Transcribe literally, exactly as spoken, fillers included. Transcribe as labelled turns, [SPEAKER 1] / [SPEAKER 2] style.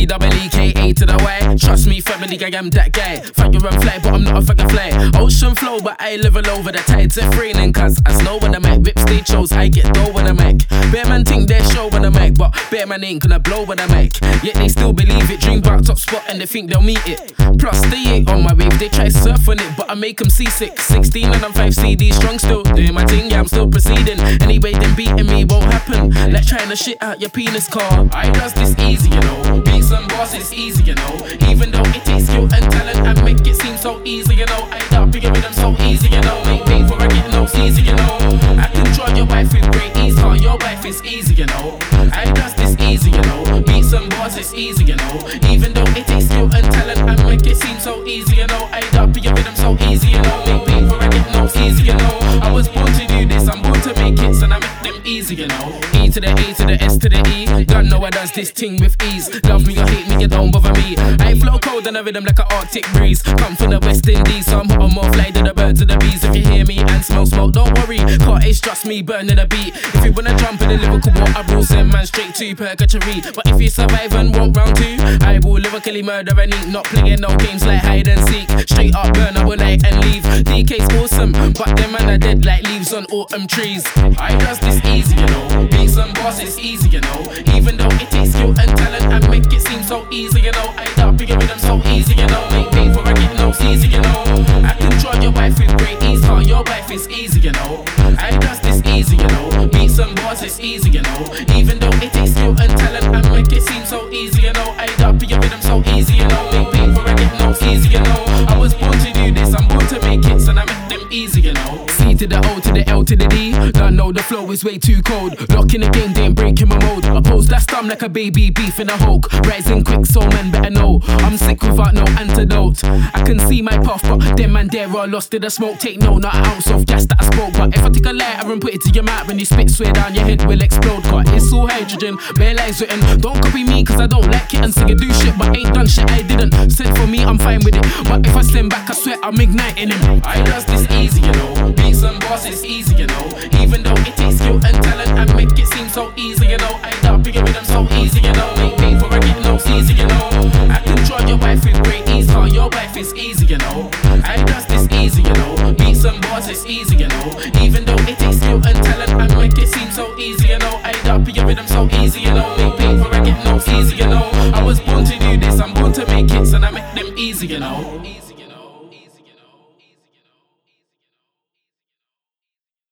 [SPEAKER 1] double E K A to the Y. Trust me, family, I am that guy. Fire and fly, but I'm not a fucking fly. Ocean flow, but I level over the tides. It's raining, cause I snow when I mic. Rip stage shows, I get dough when I mic. Bear man think they show when I mic, but bear man ain't gonna blow when I mic. Yet they still believe it. Dream about top spot and they think they'll meet it. Plus, they ain't on my wave. They try surf on it, but I make them seasick. sixteen and I'm five C D strong still. Doing my thing, yeah, I'm still proceeding. Anyway, then beating me won't happen. Like trying to shit out your penis car. I does this easy, you know. Beats and bars, it's easy, you know. Even though it takes skill and talent and make it seem so easy, you know. I doubt bigger with them so easy, you know. Make pay for I get no easy, you know. I control your wife with great ease, car. Your wife is easy, you know. I does this easy, you know. Beats and bars, it's easy, you know. Even though it takes skill and talent and make it seem so easy, you know. I doubt bigger with them so easy, you know. Make pay for I get no easy, you know. I was born to do this, I'm born to make hits and I make them easy, you know. E to the A to the S to the E. Don't know I does this thing with ease. Love me or hate me, you don't bother me. I flow cold and a rhythm like an Arctic breeze. Come from the West Indies, so I'm hot and more fly than the birds and the bees. If you hear me and smell smoke, don't worry. Car Ace trust me, burning a beat. If you wanna jump in the lyrical war, I will send man straight to purgatory. But if you survive and want round two, I will lyrically murder and eat. Not playing no games like hide and seek. Straight up burn, I will light and leave. D K's awesome, but them man are dead like leaves on autumn trees. I does this easy, you know. Beats and bars, it's easy, you know. Even though it takes skill and talent and make it seem so easy, you know. I doubt bigger with them so easy, you know. Make pay for I get no easy, you know. I control your wife with great ease, car. Your wife is easy, you know. I does this easy, you know. Beats and bars, it's easy, you know. Even though it takes skill and talent and make it seem so easy, you know. I doubt bigger with them so easy, you know. Make pay for I get no easy, you know. I was born to do this, I'm born to make hits and I make them easy, you know. C to the O to the L to the D. Don't know the flow is way too cold. Locking the game, they ain't breaking my mode. Oppose that stum like a baby beef in a Hulk. Rising quick, so man better know. I'm sick without no antidote. I can see my path, but them man there are lost in the smoke. Take no, not an ounce of gas that I spoke. But if I take a lighter and put it to your mouth, when you spit, swear down your head will explode. Cause it's all hydrogen, bare lines written. Don't copy me cause I don't like it. And so you do shit, but ain't done shit I didn't. Said for me, I'm fine with it. But if I stand back, I swear I'm igniting him. I does this easy, you know. Beats and bars, it's easy, you know. Even though it takes skill and talent and make it seem so easy, you know. I doubt bigger with them so easy, you know. Make pay for I get no easy, you know. I control your wife with great ease, car. Your wife is easy, you know. I does this easy, you know. Beats and bars, it's easy, you know. Even though it takes skill and talent and make it seem so easy, you know. I doubt bigger with them so easy, you know. Make pay for I get no easy, you know. I was born to do this, I'm born to make hits and I make them easy, you know. Easy.